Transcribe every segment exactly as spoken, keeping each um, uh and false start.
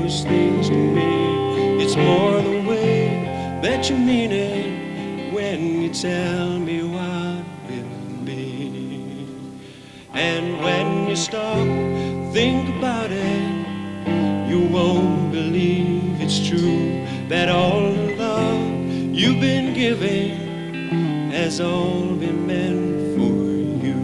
those things to me. It's more the way that you mean it when you tell me what will be. And when you stop, think about it, you won't believe it's true that all the love you've been giving has all been meant for you.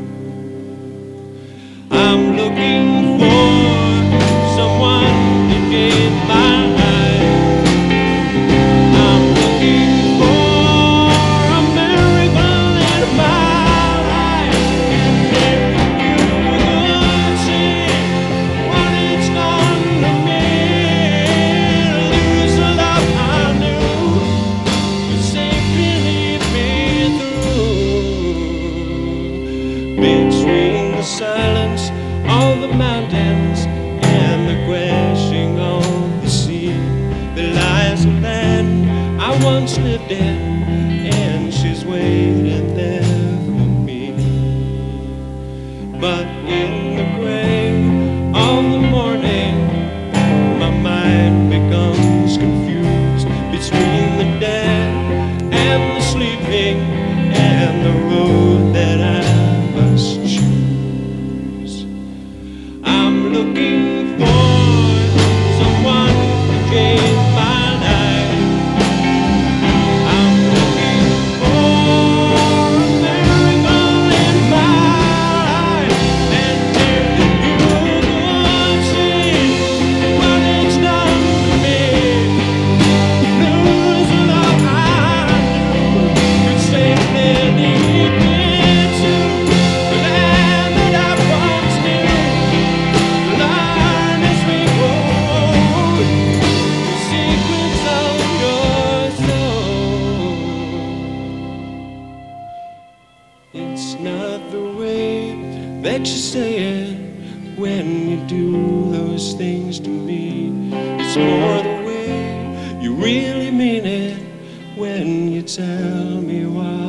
I'm looking for someone to gain my life. I'm looking for a miracle in my life. If you could see what it's done to me, lose the love I knew, you safely lead me through. Between the silence of the mountains and the crashing of the sea, there lies a land I once lived in, and she's waiting there for me. But in the gray of the morning, my mind becomes confused between the dead and the sleeping and the road that I must choose. I'm looking for someone to gain my life. I'm looking for a miracle in my life. And if you could see what it's done to me, lose the love I knew, could safely lead me to the land that I once knew. Learn as we grow the secrets of your soul. It's not the way that you say it when you do those things to me. It's more the way you really mean it when you tell me why.